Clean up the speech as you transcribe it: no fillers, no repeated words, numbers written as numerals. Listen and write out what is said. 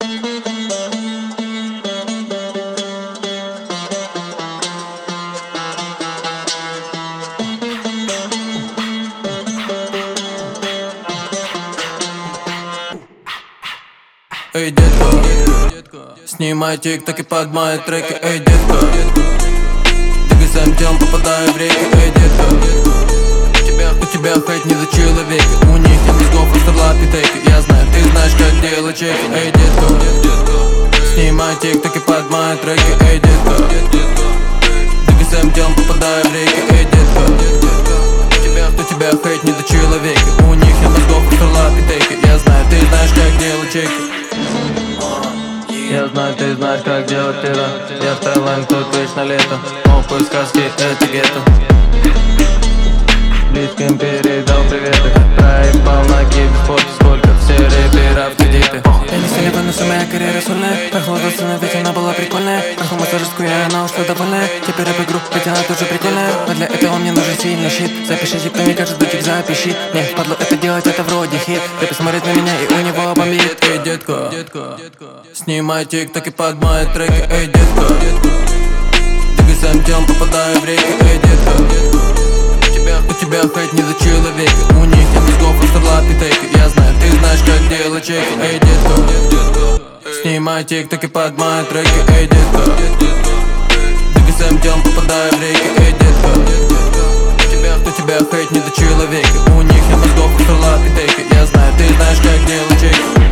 Эй, детка, снимай тик-ток и под мои треки. Эй, детка, двигай тем, попадаю в реки. Эй, детка, у тебя хейт не за человека. У них нет мозгов, просто лапитейки. Я знаю, ты знаешь, как делать чеки. Эй, детка, снимай тик-ток и под мои треки. Эй, детка, двигай тем, попадаю в реки. Эй, детка, у тебя хейт не за человека. У них нет мозгов, просто лапитейки. Я знаю, ты знаешь, как делать чеки. Я знаю, ты знаешь, как делать это. Я в Таиланд, тут вечно лето. Опыт сказки, это гетто. Близким передал приветы. Проебал ноги без фото, сколько все рэперов кредиты. Я не сильно но моя карьера сольная. Прохладился на ведь она была прикольная. Прошел массажистку, я она ушла довольная. Теперь рэп-игру, ведь она тоже прикольная. Но для этого мне нужен сильный щит. Запишите, кто не кажет, дутик запиши. Не впадло это делать, это вроде хит. Ты посмотреть на меня и у него бомбит. Эй, детка, снимай тик-ток и под мои треки. Эй, детка, двигай тем, попадаю в реки. Эй, детка, у тебя хейт не за человека. У них нет мозгов, просто лапитейки. Я знаю, ты знаешь, как делать чеки. Эй, детка, снимай тик-ток и под мои треки. Эй, детка, двигай тем, попадаю в реки. Эй, детка, у тебя хейт не за человека. У них нет мозгов, просто лапитейки. Я знаю, ты знаешь, как делать чеки.